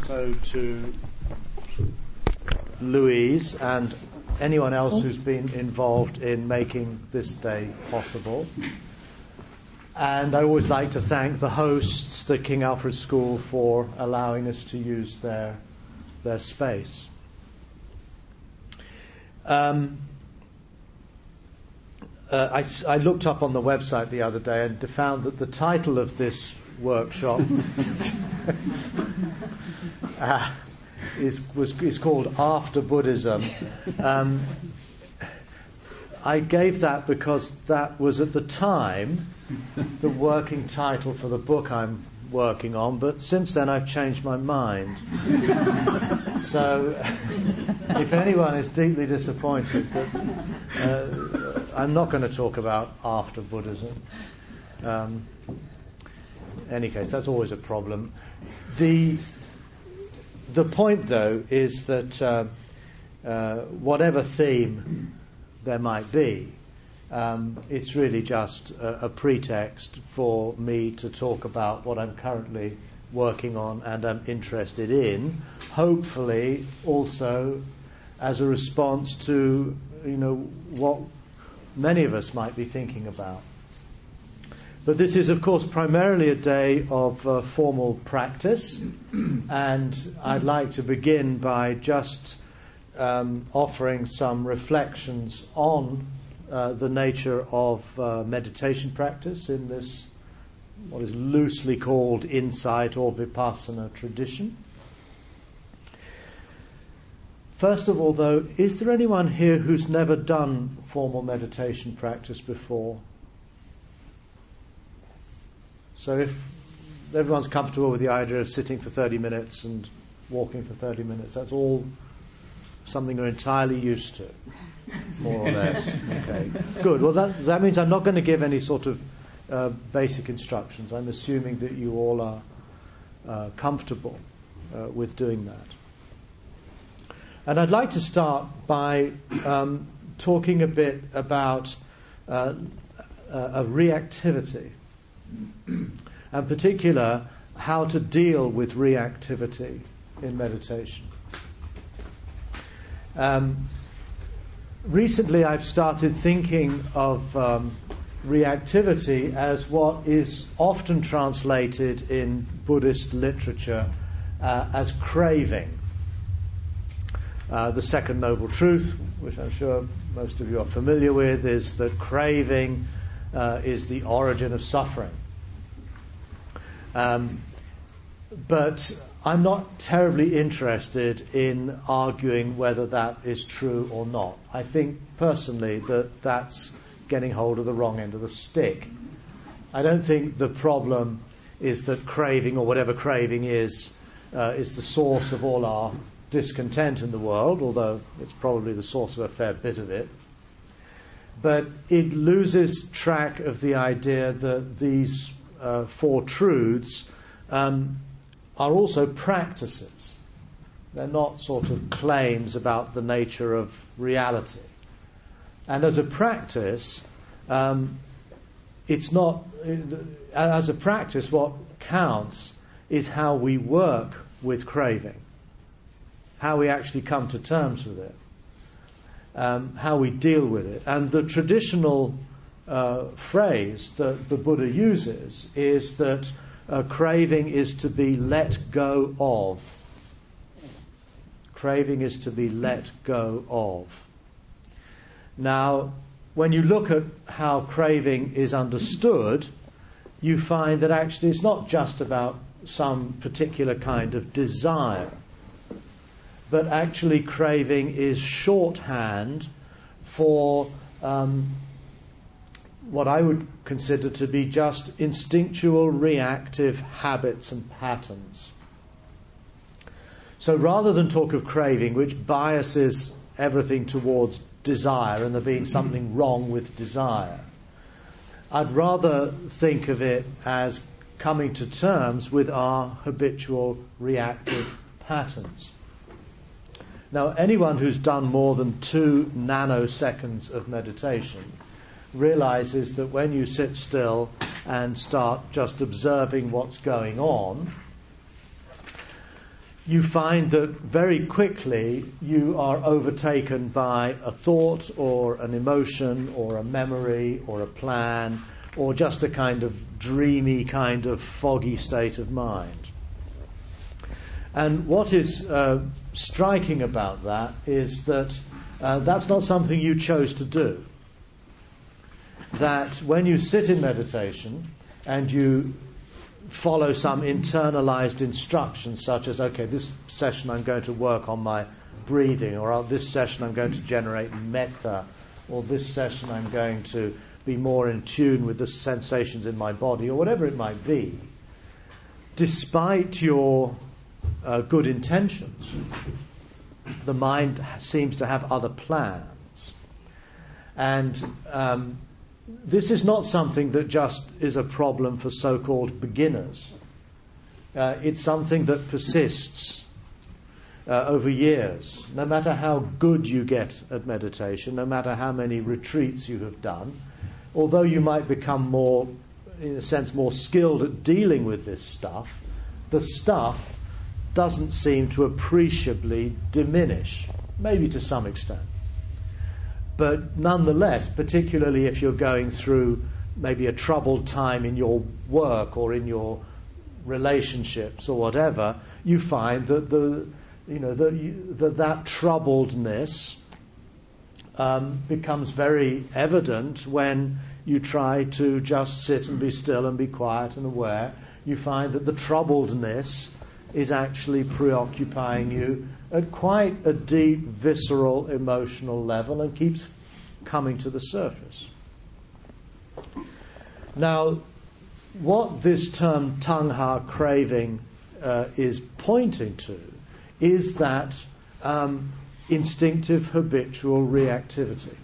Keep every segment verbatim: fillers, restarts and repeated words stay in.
also to Louise and anyone else who's been involved in making this day possible. And I always like to thank the hosts, the King Alfred School, for allowing us to use their their space. Um, uh, I, I looked up on the website the other day and found that the title of this workshop uh, is was is called After Buddhism. Um, I gave that because that was at the time the working title for the book I'm working on, but since then I've changed my mind. So if anyone is deeply disappointed that uh, I'm not going to talk about after Buddhism. Um, in any case, that's always a problem. The the point, though, is that uh, uh, whatever theme there might be, Um, it's really just a, a pretext for me to talk about what I'm currently working on and am interested in, hopefully also as a response to, you know, what many of us might be thinking about. But this is, of course, primarily a day of uh, formal practice, and I'd like to begin by just um, offering some reflections on Uh, the nature of uh, meditation practice in this, what is loosely called insight or vipassana tradition. First of all, though, is there anyone here who's never done formal meditation practice before? So if everyone's comfortable with the idea of sitting for thirty minutes and walking for thirty minutes, that's all something you're entirely used to, more or less. Okay, good. Well, that that means I'm not going to give any sort of uh, basic instructions. I'm assuming that you all are uh, comfortable uh, with doing that. And I'd like to start by um, talking a bit about uh, a reactivity, in particular, how to deal with reactivity in meditation. Um, recently I've started thinking of um, reactivity as what is often translated in Buddhist literature uh, as craving. Uh, the second noble truth, which I'm sure most of you are familiar with, is that craving uh, is the origin of suffering. Um, but I'm not terribly interested in arguing whether that is true or not. I think personally that that's getting hold of the wrong end of the stick. I don't think the problem is that craving, or whatever craving is, uh, is the source of all our discontent in the world, although it's probably the source of a fair bit of it. But it loses track of the idea that these uh, four truths um, are also practices. They're not sort of claims about the nature of reality. And as a practice, um, it's not, as a practice, what counts is how we work with craving, how we actually come to terms with it, um, how we deal with it. And the traditional uh, phrase that the Buddha uses is that Uh, craving is to be let go of. Craving is to be let go of. Now, when you look at how craving is understood, you find that actually it's not just about some particular kind of desire, but actually craving is shorthand for um, what I would consider to be just instinctual reactive habits and patterns. So rather than talk of craving, which biases everything towards desire and there being something wrong with desire, I'd rather think of it as coming to terms with our habitual reactive patterns. Now, anyone who's done more than two nanoseconds of meditation realizes that when you sit still and start just observing what's going on, you find that very quickly you are overtaken by a thought or an emotion or a memory or a plan or just a kind of dreamy, kind of foggy state of mind. And what is uh, striking about that is that uh, that's not something you chose to do. That when you sit in meditation and you follow some internalized instructions such as, okay, this session I'm going to work on my breathing, or this session I'm going to generate metta, or this session I'm going to be more in tune with the sensations in my body, or whatever it might be, despite your uh, good intentions, the mind seems to have other plans. And um, this is not something that just is a problem for so-called beginners. Uh, it's something that persists uh, over years. No matter how good you get at meditation, no matter how many retreats you have done, although you might become more, in a sense, more skilled at dealing with this stuff, the stuff doesn't seem to appreciably diminish, maybe to some extent. But nonetheless, particularly if you're going through maybe a troubled time in your work or in your relationships or whatever, you find that the, you know, the, that that troubledness um, becomes very evident when you try to just sit and be still and be quiet and aware. You find that the troubledness is actually preoccupying you at quite a deep, visceral, emotional level and keeps coming to the surface. Now, what this term tanha, craving, uh, is pointing to is that um, instinctive, habitual reactivity.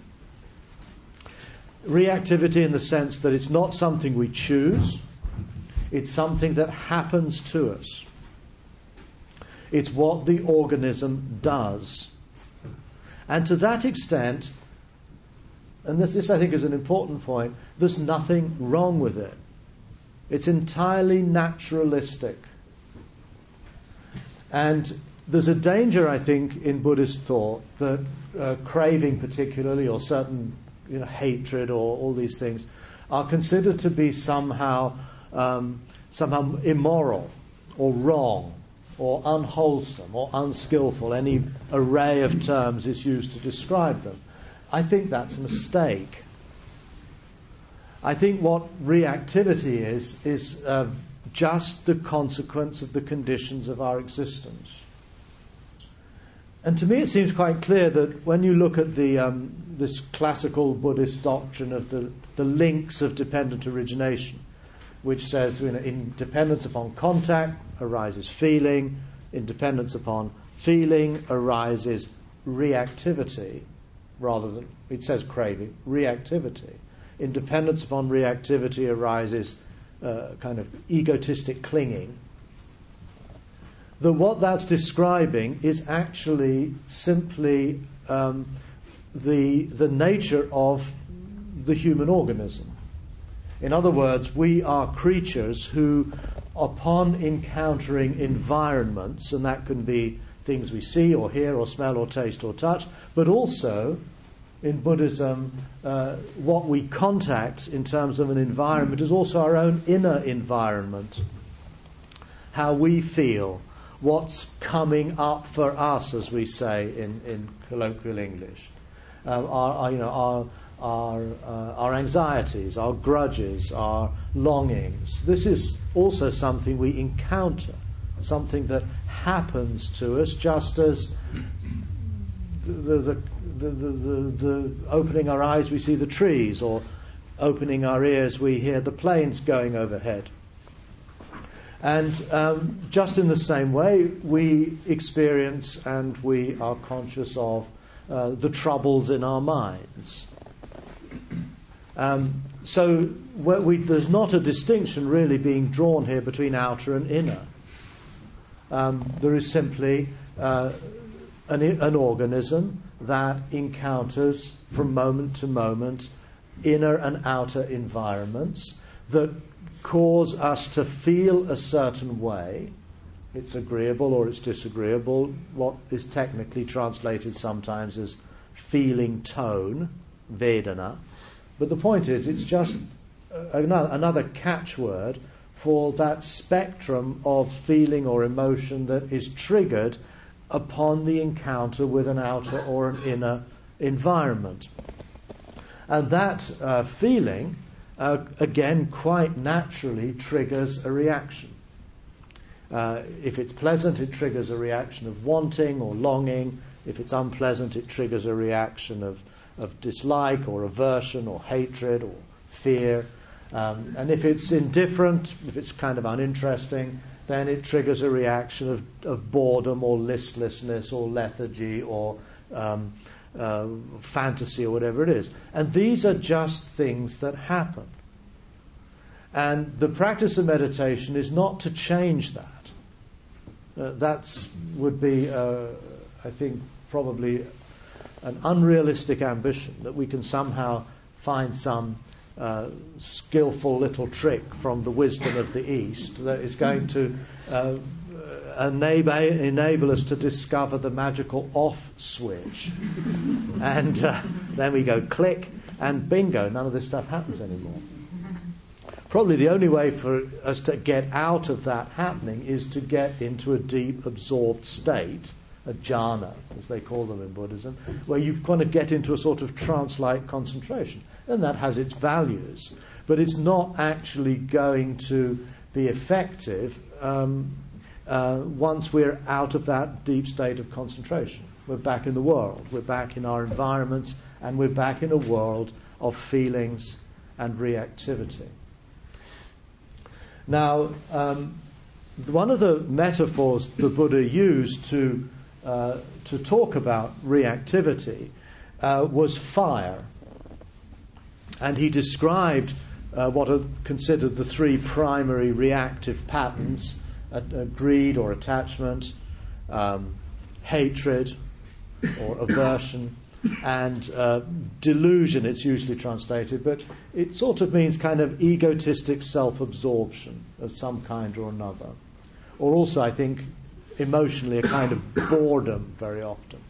Reactivity in the sense that it's not something we choose, it's something that happens to us. It's what the organism does. And to that extent, and this, this I think is an important point, there's nothing wrong with it. It's entirely naturalistic. And there's a danger, I think, in Buddhist thought that uh, craving particularly, or certain you know, hatred, or all these things, are considered to be somehow um, somehow immoral or wrong, or unwholesome, or unskillful. Any array of terms is used to describe them. I think that's a mistake. I think what reactivity is, is uh, just the consequence of the conditions of our existence. And to me it seems quite clear that when you look at the um, this classical Buddhist doctrine of the, the links of dependent origination, which says, you know, in dependence upon contact arises feeling, in dependence upon feeling arises reactivity, rather than, it says craving, reactivity. In dependence upon reactivity arises uh, kind of egotistic clinging. That what that's describing is actually simply um, the the nature of the human organism. In other words, we are creatures who, upon encountering environments, and that can be things we see or hear or smell or taste or touch, but also, in Buddhism, uh, what we contact in terms of an environment is also our own inner environment. How we feel, what's coming up for us, as we say in, in colloquial English. Uh, our, our, you know, our Our, uh, our anxieties, our grudges, our longings. This is also something we encounter, something that happens to us, just as the, the, the, the, the, the opening our eyes we see the trees, or opening our ears we hear the planes going overhead. And um, just in the same way, we experience and we are conscious of uh, the troubles in our minds. Um, so we, there's not a distinction really being drawn here between outer and inner. Um, there is simply uh, an, an organism that encounters from moment to moment inner and outer environments that cause us to feel a certain way It's agreeable or it's disagreeable, what is technically translated sometimes as feeling tone, Vedana. But the point is, it's just another, another catchword for that spectrum of feeling or emotion that is triggered upon the encounter with an outer or an inner environment. And that uh, feeling, uh, again, quite naturally triggers a reaction. Uh, if it's pleasant, it triggers a reaction of wanting or longing. If it's unpleasant, it triggers a reaction of, of dislike or aversion or hatred or fear. Um, and if it's indifferent, if it's kind of uninteresting, then it triggers a reaction of, of boredom or listlessness or lethargy or um, uh, fantasy or whatever it is. And these are just things that happen. And the practice of meditation is not to change that. Uh, that would be, uh, I think, probably an unrealistic ambition, that we can somehow find some uh, skillful little trick from the wisdom of the East that is going to uh, enable, enable us to discover the magical off switch. And uh, then we go click, and bingo, none of this stuff happens anymore. Probably the only way for us to get out of that happening is to get into a deep absorbed state, a jhana, as they call them in Buddhism, where you kind of get into a sort of trance-like concentration. And that has its values. But it's not actually going to be effective um, uh, once we're out of that deep state of concentration. We're back in the world. We're back in our environments, and we're back in a world of feelings and reactivity. Now, um, one of the metaphors the Buddha used to uh, to talk about reactivity uh, was fire, and he described uh, what are considered the three primary reactive patterns: uh, uh, greed or attachment, um, hatred or aversion, and uh, delusion, it's usually translated, but it sort of means kind of egotistic self-absorption of some kind or another. Or also, I think, emotionally, a kind of boredom very often.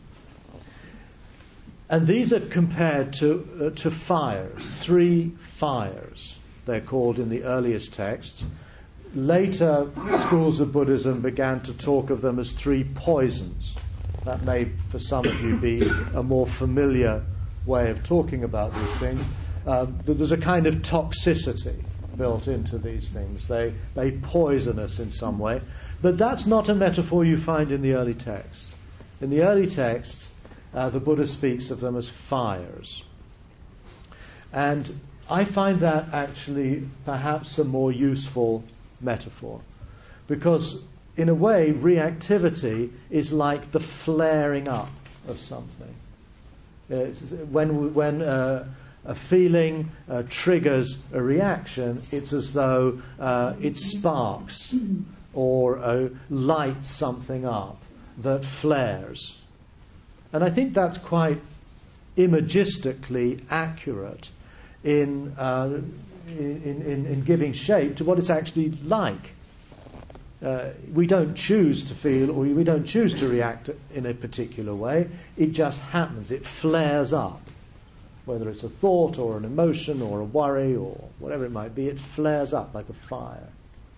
And these are compared to, uh, to fires, three fires, they're called in the earliest texts. Later schools of Buddhism began to talk of them as three poisons. That may, for some of you, be a more familiar way of talking about these things. Um, there's a kind of toxicity built into these things. They they poison us in some way. But that's not a metaphor you find in the early texts. In the early texts, uh, the Buddha speaks of them as fires. And I find that actually perhaps a more useful metaphor. Because in a way, reactivity is like the flaring up of something. It's when when uh, a feeling uh, triggers a reaction, it's as though uh, it sparks or uh, lights something up that flares. And I think that's quite imagistically accurate in, uh, in, in, in giving shape to what it's actually like. Uh, we don't choose to feel or we don't choose to react in a particular way. It just happens. It flares up. Whether it's a thought or an emotion or a worry or whatever it might be, it flares up like a fire.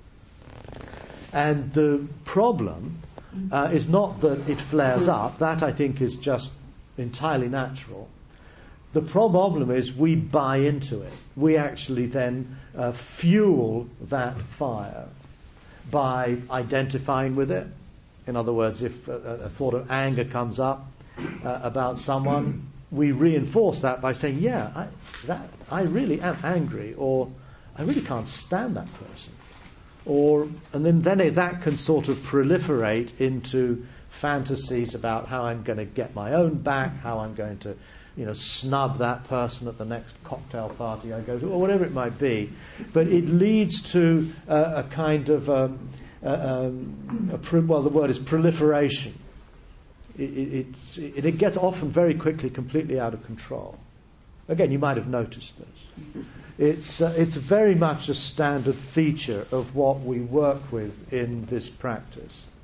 And the problem uh, is not that it flares up. That, I think, is just entirely natural. The problem is we buy into it. We actually then uh, fuel that fire by identifying with it. In other words, if a, a thought of anger comes up uh, about someone, we reinforce that by saying, yeah, I, that, I really am angry, or I really can't stand that person. Or, and then, then that can sort of proliferate into fantasies about how I'm going to get my own back, how I'm going to, you know, snub that person at the next cocktail party I go to, or whatever it might be. But it leads to uh, a kind of, um, uh, um, a pro- well, the word is proliferation. It, it, it's, it, it gets often very quickly completely out of control. Again, you might have noticed this. It's, uh, it's very much a standard feature of what we work with in this practice.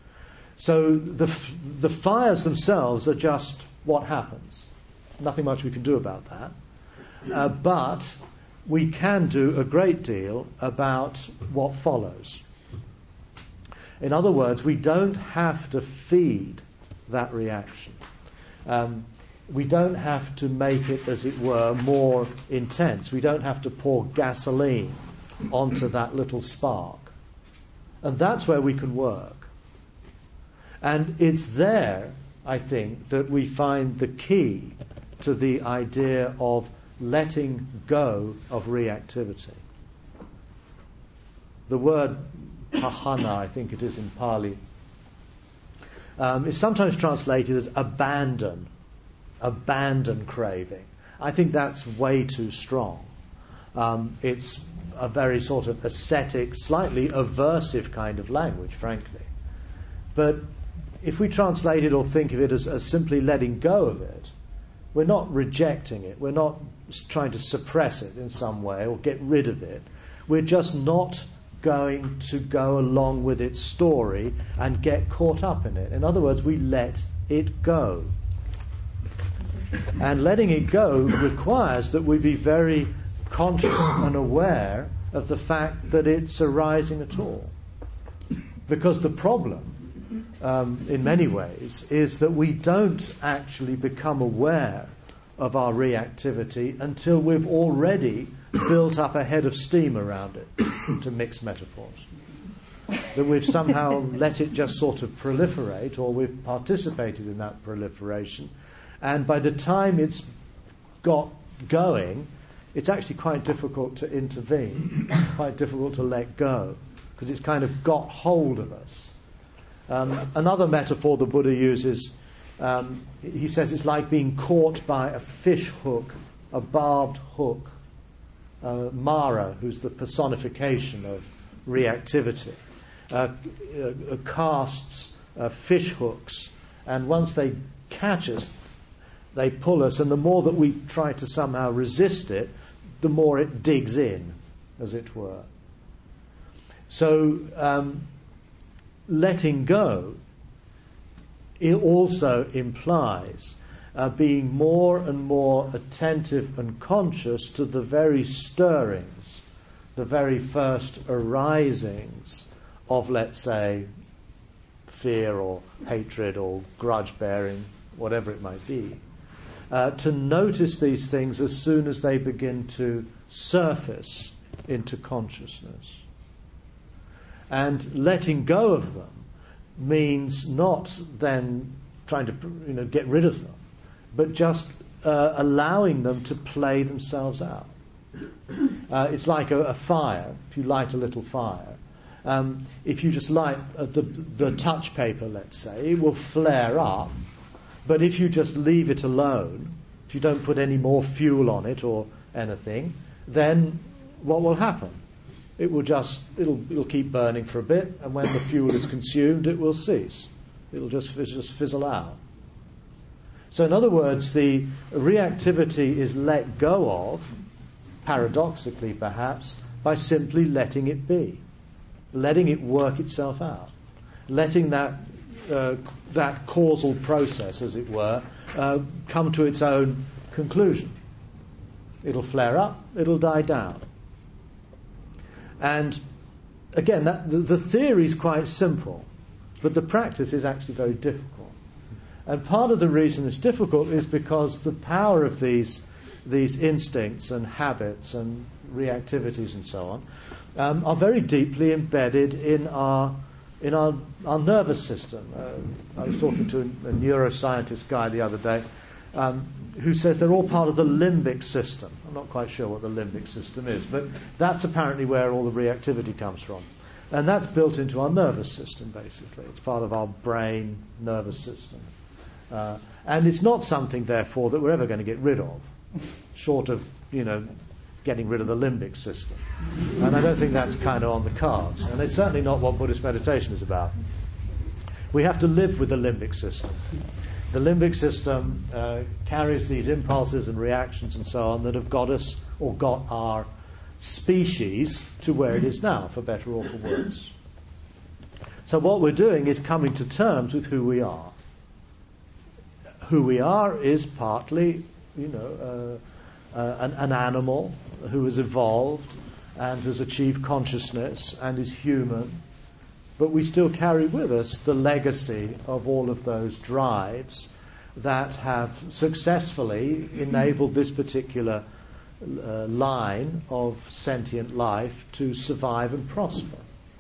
So the the fires themselves are just what happens. Nothing much we can do about that. Uh, but we can do a great deal about what follows. In other words, we don't have to feed that reaction. Um, we don't have to make it, as it were, more intense. We don't have to pour gasoline onto that little spark. And that's where we can work. And it's there, I think, that we find the key to the idea of letting go of reactivity. The word pahana, I think it is in Pali, um, is sometimes translated as abandon, abandon craving. I think that's way too strong. Um, it's a very sort of ascetic, slightly aversive kind of language, frankly. But if we translate it or think of it as, as simply letting go of it, we're not rejecting it. We're not trying to suppress it in some way or get rid of it. We're just not going to go along with its story and get caught up in it. In other words, we let it go. And letting it go requires that we be very conscious and aware of the fact that it's arising at all. Because the problem, um, in many ways, is that we don't actually become aware of our reactivity until we've already built up a head of steam around it, to mix metaphors. That we've somehow let it just sort of proliferate, or we've participated in that proliferation, and by the time it's got going, it's actually quite difficult to intervene. It's quite difficult to let go, because it's kind of got hold of us. Um, another metaphor the Buddha uses, um, he says it's like being caught by a fish hook, a barbed hook. Uh, Mara, who's the personification of reactivity, uh, uh, casts uh, fish hooks, and once they catch us, they pull us, and the more that we try to somehow resist it, the more it digs in, as it were. So, um, letting go, it also implies uh, being more and more attentive and conscious to the very stirrings, the very first arisings of, let's say, fear or hatred or grudge-bearing, whatever it might be. Uh, to notice these things as soon as they begin to surface into consciousness. And letting go of them means not then trying to, you know, get rid of them, but just uh, allowing them to play themselves out. Uh, it's like a, a fire. If you light a little fire, um, if you just light uh, the, the touch paper, let's say, it will flare up. But if you just leave it alone, if you don't put any more fuel on it or anything, then what will happen? It will just, it'll, it'll keep burning for a bit, and when the fuel is consumed, it will cease. It'll just, it'll just fizzle out. So in other words, the reactivity is let go of, paradoxically perhaps, by simply letting it be, letting it work itself out, letting that uh, that causal process, as it were, uh, come to its own conclusion. It'll flare up, it'll die down. And again, that, the, the theory is quite simple, but the practice is actually very difficult. And part of the reason it's difficult is because the power of these these instincts and habits and reactivities and so on um, are very deeply embedded in our in our our nervous system. Uh, I was talking to a, a neuroscientist guy the other day um, who says they're all part of the limbic system. I'm not quite sure what the limbic system is, but that's apparently where all the reactivity comes from. And that's built into our nervous system, basically. It's part of our brain nervous system. Uh, and it's not something, therefore, that we're ever going to get rid of, short of, you know, getting rid of the limbic system. And I don't think that's kind of on the cards. And it's certainly not what Buddhist meditation is about. We have to live with the limbic system. The limbic system uh, carries these impulses and reactions and so on that have got us, or got our species, to where it is now, for better or for worse. So what we're doing is coming to terms with who we are. Who we are is partly, you know, uh, uh, an, an animal who has evolved and has achieved consciousness and is human, but we still carry with us the legacy of all of those drives that have successfully enabled this particular uh, line of sentient life to survive and prosper.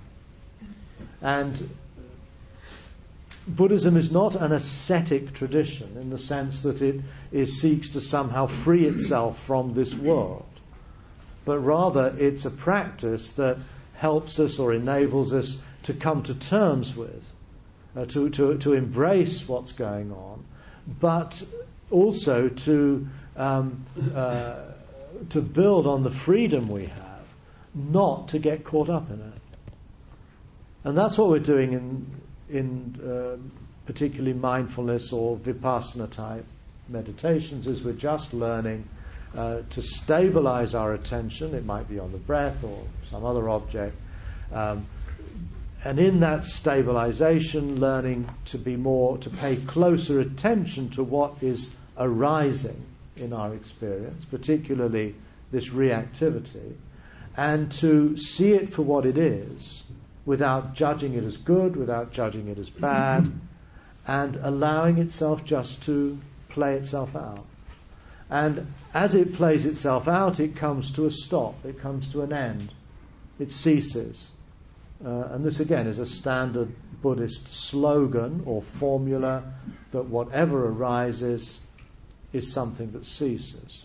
And Buddhism is not an ascetic tradition in the sense that it is, seeks to somehow free itself from this world, but rather it's a practice that helps us or enables us to come to terms with, uh, to, to, to embrace what's going on, but also to um, uh, to build on the freedom we have, not to get caught up in it. And that's what we're doing in in uh, particularly mindfulness or vipassana type meditations, is we're just learning uh, to stabilize our attention. It might be on the breath or some other object. Um, and in that stabilization, learning to be more, to pay closer attention to what is arising in our experience, particularly this reactivity, and to see it for what it is, without judging it as good, without judging it as bad, and allowing itself just to play itself out. And as it plays itself out, it comes to a stop, it comes to an end, it ceases. Uh, and this again is a standard Buddhist slogan or formula, that whatever arises is something that ceases.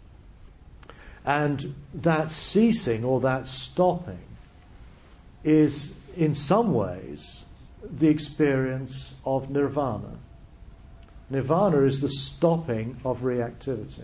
And that ceasing or that stopping is in some ways the experience of nirvana. Nirvana is the stopping of reactivity.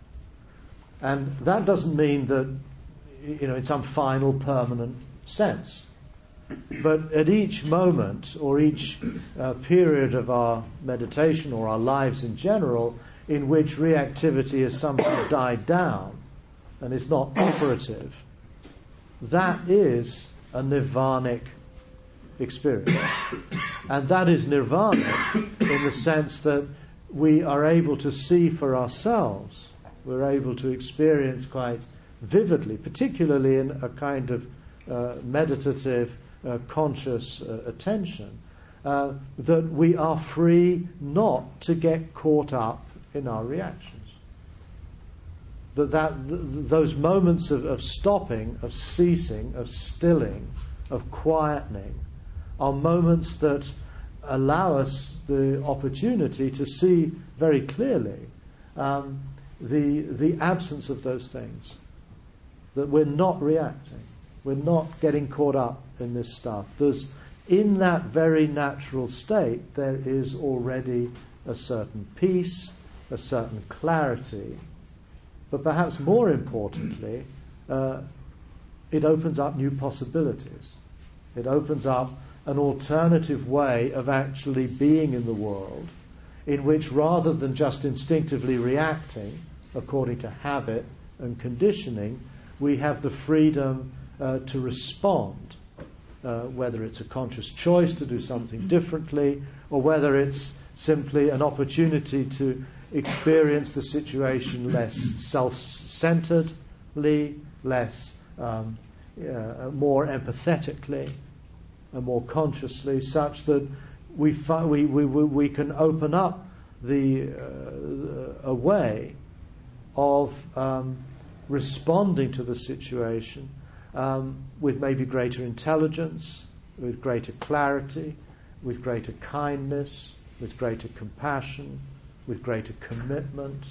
And that doesn't mean that, you know, in some final permanent sense. But at each moment or each uh, period of our meditation or our lives in general, in which reactivity has somehow died down and is not operative, that is a nirvanic experience. And that is nirvana in the sense that we are able to see for ourselves, we're able to experience quite vividly, particularly in a kind of uh, meditative, uh, conscious uh, attention, uh, that we are free not to get caught up in our reactions. That, that th- those moments of, of stopping, of ceasing, of stilling, of quietening, are moments that allow us the opportunity to see very clearly um, the the absence of those things. That we're not reacting, we're not getting caught up in this stuff. There's, in that very natural state, there is already a certain peace, a certain clarity, but perhaps more importantly, uh, it opens up new possibilities. It opens up an alternative way of actually being in the world, in which rather than just instinctively reacting according to habit and conditioning, we have the freedom uh, to respond, uh, whether it's a conscious choice to do something differently, or whether it's simply an opportunity to experience the situation less self-centeredly, less um, uh, more empathetically, and more consciously, such that we fi- we, we we can open up the uh, a way of um, responding to the situation um, with maybe greater intelligence, with greater clarity, with greater kindness, with greater compassion, with greater commitment.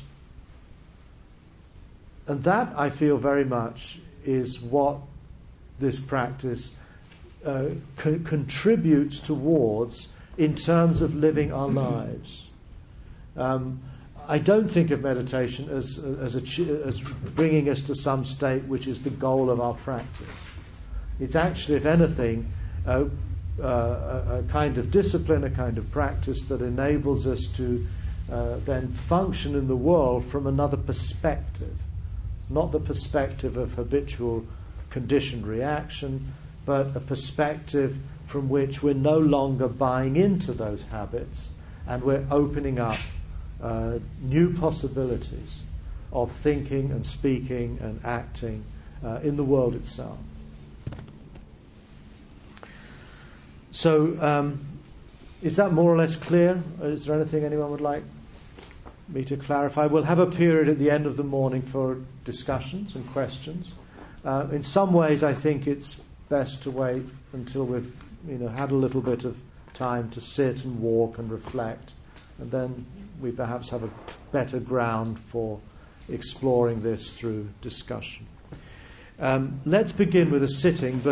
And that, I feel very much, is what this practice uh, co- contributes towards in terms of living our lives. Um, I don't think of meditation as as, a, as bringing us to some state which is the goal of our practice. It's actually, if anything, uh, uh, a, a kind of discipline, a kind of practice that enables us to uh, then function in the world from another perspective, not the perspective of habitual conditioned reaction, but a perspective from which we're no longer buying into those habits, and we're opening up uh, new possibilities of thinking and speaking and acting uh, in the world itself. So, um, is that more or less clear? Is there anything anyone would like me to clarify? We'll have a period at the end of the morning for discussions and questions. Uh, in some ways, I think it's best to wait until we've, you know, had a little bit of time to sit and walk and reflect, and then we perhaps have a better ground for exploring this through discussion. Um, let's begin with a sitting, but